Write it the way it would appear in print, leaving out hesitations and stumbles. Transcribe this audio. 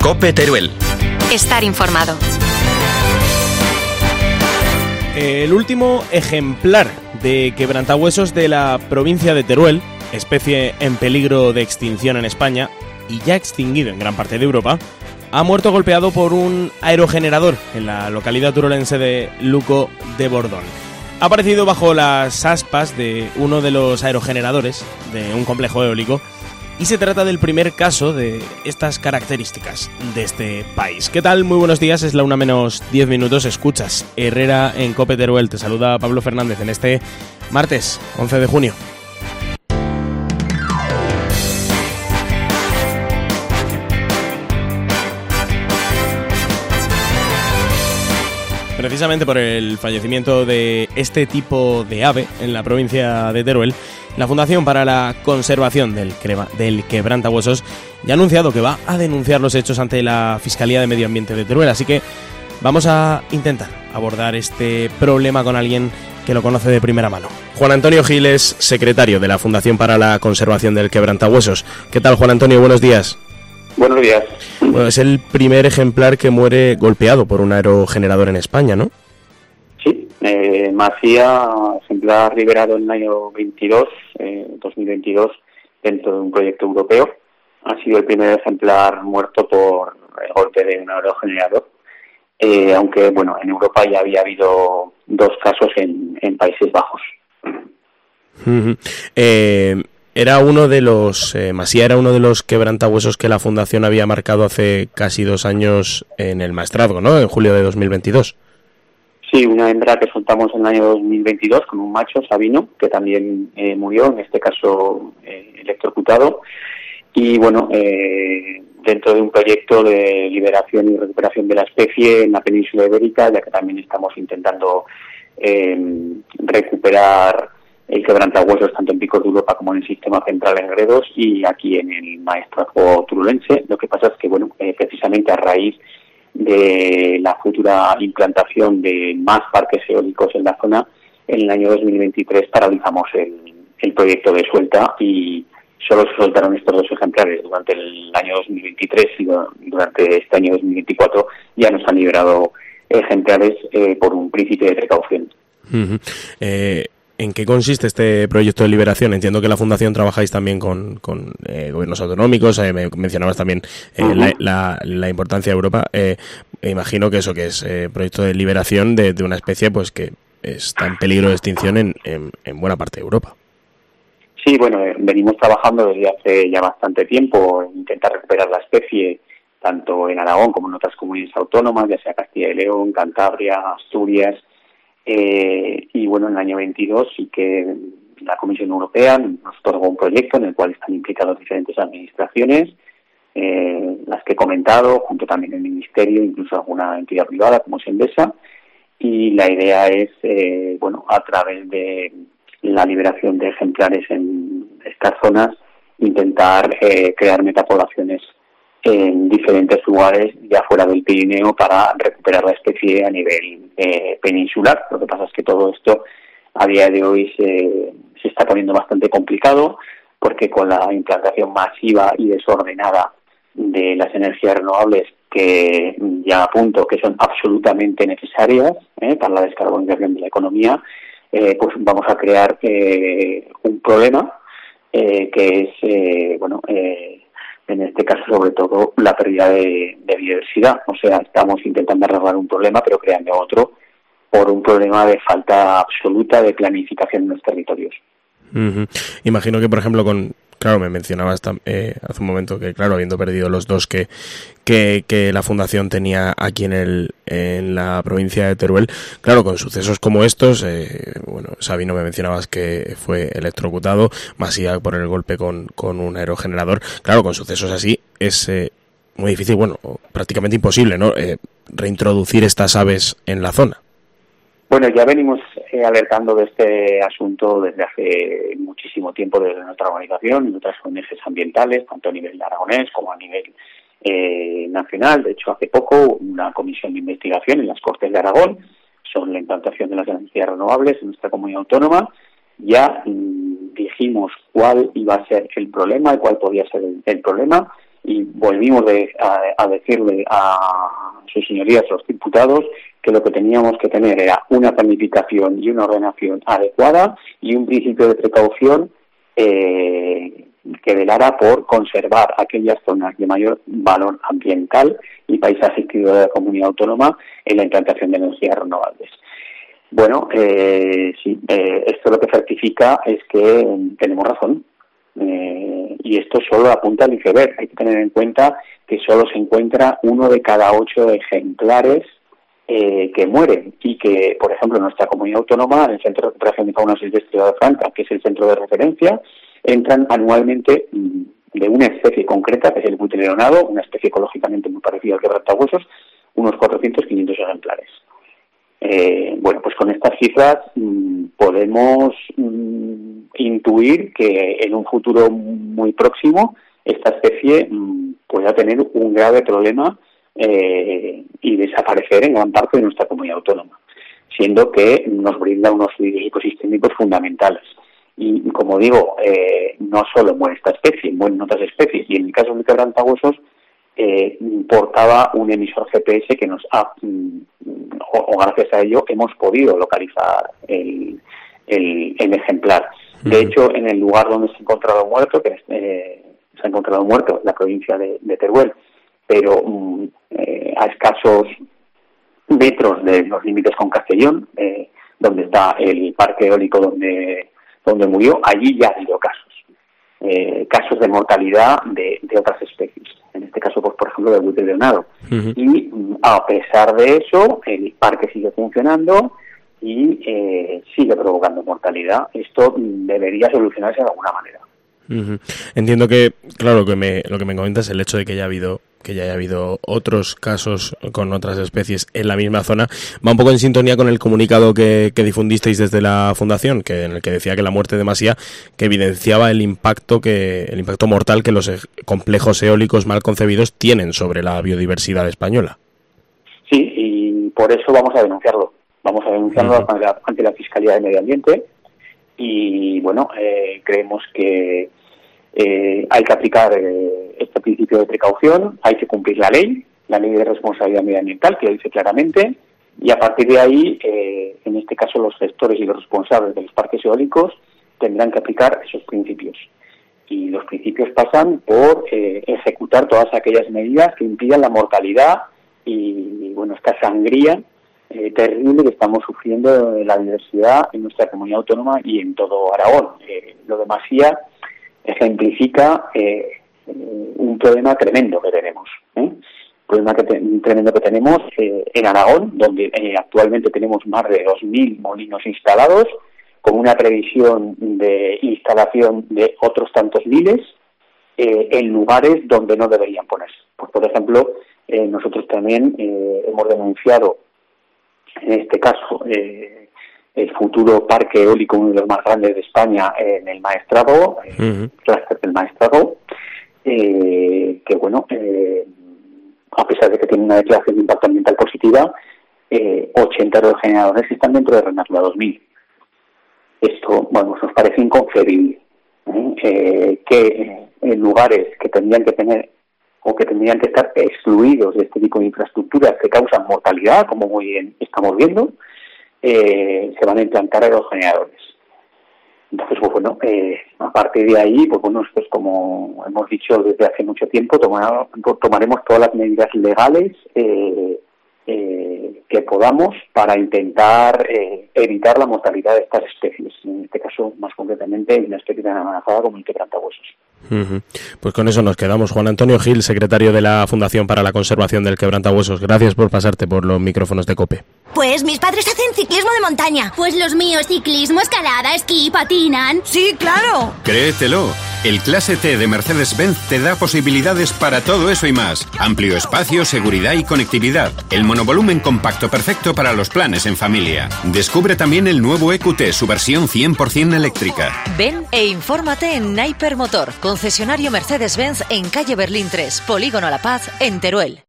COPE Teruel. Estar informado. El último ejemplar de quebrantahuesos de la provincia de Teruel, especie en peligro de extinción en España y ya extinguido en gran parte de Europa, ha muerto golpeado por un aerogenerador en la localidad turolense de Luco de Bordón. Ha aparecido bajo las aspas de uno de los aerogeneradores de un complejo eólico y se trata del primer caso de estas características de este país. ¿Qué tal? Muy buenos días, es la 1:10. Escuchas Herrera en COPE Teruel. Te saluda Pablo Fernández en este martes 11 de junio. Precisamente por el fallecimiento de este tipo de ave en la provincia de Teruel, la Fundación para la Conservación del Quebrantahuesos ya ha anunciado que va a denunciar los hechos ante la Fiscalía de Medio Ambiente de Teruel, así que vamos a intentar abordar este problema con alguien que lo conoce de primera mano. Juan Antonio Gil es secretario de la Fundación para la Conservación del Quebrantahuesos. ¿Qué tal, Juan Antonio? Buenos días. Buenos días. Bueno, es el primer ejemplar que muere golpeado por un aerogenerador en España, ¿no? Sí, Macía, ejemplar liberado en el año 2022, dentro de un proyecto europeo. Ha sido el primer ejemplar muerto por el golpe de un aerogenerador. Aunque, bueno, en Europa ya había habido 2 casos en Países Bajos. Era uno de los Masía era uno de los quebrantahuesos que la Fundación había marcado hace casi 2 años en el Maestrazgo, ¿no? En julio de 2022. Sí, una hembra que soltamos en el año 2022 con un macho, Sabino, que también murió, en este caso electrocutado. Y bueno, dentro de un proyecto de liberación y recuperación de la especie en la península ibérica, ya que también estamos intentando recuperar el quebrantahuesos tanto en Picos de Europa como en el sistema central en Gredos y aquí en el Maestrazgo turulense. Lo que pasa es que, bueno, precisamente a raíz de la futura implantación de más parques eólicos en la zona, en el año 2023 paralizamos el proyecto de suelta y solo se soltaron estos 2 ejemplares. Durante el año 2023 y durante este año 2024 ya nos han liberado ejemplares por un principio de precaución. ¿En qué consiste este proyecto de liberación? Entiendo que la Fundación trabajáis también con gobiernos autonómicos, me mencionabas también la importancia de Europa. Imagino que eso que es proyecto de liberación de una especie pues que está en peligro de extinción en buena parte de Europa. Sí, bueno, venimos trabajando desde hace ya bastante tiempo en intentar recuperar la especie, tanto en Aragón como en otras comunidades autónomas, ya sea Castilla y León, Cantabria, Asturias. Y bueno, en el año 22 sí que la Comisión Europea nos otorgó un proyecto en el cual están implicadas diferentes administraciones, las que he comentado, junto también el Ministerio, incluso alguna entidad privada como es Endesa, y la idea es, bueno, a través de la liberación de ejemplares en estas zonas, intentar crear metapoblaciones en diferentes lugares ya fuera del Pirineo para recuperar la especie a nivel peninsular. Lo que pasa es que todo esto a día de hoy se está poniendo bastante complicado porque con la implantación masiva y desordenada de las energías renovables que ya apunto que son absolutamente necesarias para la descarbonización de la economía, pues vamos a crear un problema que es, en este caso, sobre todo, la pérdida de biodiversidad. O sea, estamos intentando arreglar un problema, pero creando otro, por un problema de falta absoluta de planificación en los territorios. Imagino que, por ejemplo, claro, me mencionabas hace un momento que, claro, habiendo perdido los 2 que la Fundación tenía aquí en la provincia de Teruel, claro, con sucesos como estos, Sabino me mencionabas que fue electrocutado, Masía por el golpe con un aerogenerador. Claro, con sucesos así es muy difícil, prácticamente imposible, ¿no? Reintroducir estas aves en la zona. Bueno, ya venimos alertando de este asunto desde hace muchísimo tiempo desde nuestra organización y otras ONGs ambientales, tanto a nivel aragonés como a nivel nacional. De hecho, hace poco una comisión de investigación en las Cortes de Aragón sobre la implantación de las energías renovables en nuestra comunidad autónoma. Ya dijimos cuál iba a ser el problema y cuál podía ser el problema y volvimos a decirle a sus señorías, los diputados, que lo que teníamos que tener era una planificación y una ordenación adecuada y un principio de precaución que velara por conservar aquellas zonas de mayor valor ambiental y paisajístico de la comunidad autónoma en la implantación de energías renovables. Bueno, sí, esto lo que certifica es que tenemos razón. Y esto solo apunta al iceberg. Hay que tener en cuenta que solo se encuentra 1 de cada 8 ejemplares que mueren y que, por ejemplo, en nuestra comunidad autónoma, en el Centro de Recuperación de Fauna Silvestre de Franca, que es el centro de referencia, entran anualmente de una especie concreta, que es el buitre leonado, una especie ecológicamente muy parecida al quebrantahuesos, unos 400-500 ejemplares. Bueno, pues con estas cifras podemos intuir que en un futuro muy próximo esta especie pueda tener un grave problema y desaparecer en gran parte de nuestra comunidad autónoma, siendo que nos brinda unos servicios ecosistémicos fundamentales. Y como digo, no solo muere esta especie, mueren otras especies, y en el caso del quebrantahuesos portaba un emisor GPS que nos ha, o gracias a ello, hemos podido localizar el ejemplar. De hecho, en el lugar donde se ha encontrado muerto, se ha encontrado muerto en la provincia de Teruel, pero a escasos metros de los límites con Castellón, donde está el parque eólico donde murió, allí ya ha habido casos de mortalidad de otras especies, en este caso, pues, por ejemplo, del buitre leonado. Y a pesar de eso, el parque sigue funcionando y sigue provocando mortalidad. Esto debería solucionarse de alguna manera. Entiendo que, claro, lo que me comentas es el hecho de que ya haya habido otros casos con otras especies en la misma zona, va un poco en sintonía con el comunicado que difundisteis desde la Fundación, en el que decía que la muerte de Masía, que evidenciaba el impacto mortal que los complejos eólicos mal concebidos tienen sobre la biodiversidad española. Sí, y por eso vamos a denunciarlo. Vamos a denunciarlo ante la Fiscalía de Medio Ambiente y, bueno, creemos que hay que aplicar este principio de precaución, hay que cumplir la ley de responsabilidad medioambiental, que lo dice claramente, y a partir de ahí, en este caso, los gestores y los responsables de los parques eólicos tendrán que aplicar esos principios. Y los principios pasan por ejecutar todas aquellas medidas que impidan la mortalidad y bueno, esta sangría terrible que estamos sufriendo de la diversidad en nuestra comunidad autónoma y en todo Aragón. Lo de Masía ejemplifica un problema tremendo que tenemos. Tremendo que tenemos en Aragón, donde actualmente tenemos más de 2.000 molinos instalados, con una previsión de instalación de otros tantos miles en lugares donde no deberían ponerse. Pues, por ejemplo, nosotros también hemos denunciado, en este caso, el futuro parque eólico, uno de los más grandes de España, en el Maestrazgo, el clúster del Maestrazgo, que bueno, a pesar de que tiene una declaración de impacto ambiental positiva, 80 aerogeneradores están dentro de Red Natura 2000. Esto, bueno, nos parece inconcebible, que en lugares que tendrían que tener o que tendrían que estar excluidos de este tipo de infraestructuras que causan mortalidad, como muy bien estamos viendo, se van a implantar aerogeneradores. Entonces, pues bueno, a partir de ahí, pues bueno, nosotros, como hemos dicho desde hace mucho tiempo, tomaremos todas las medidas legales que podamos para intentar evitar la mortalidad de estas especies, en este caso más concretamente una especie tan amenazada como el quebrantahuesos. Pues con eso nos quedamos. Juan Antonio Gil, secretario de la Fundación para la Conservación del Quebrantahuesos, gracias por pasarte por los micrófonos de COPE. Pues mis padres hacen ciclismo de montaña. Pues los míos ciclismo, escalada, esquí, patinan. Sí, claro. Créetelo, el Clase T de Mercedes-Benz te da posibilidades para todo eso y más. Amplio espacio, seguridad y conectividad. El monovolumen compacto perfecto para los planes en familia. Descubre también el nuevo EQT, su versión 100% eléctrica. Ven e infórmate en Naiper Motor, concesionario Mercedes-Benz en calle Berlín 3, Polígono La Paz, en Teruel.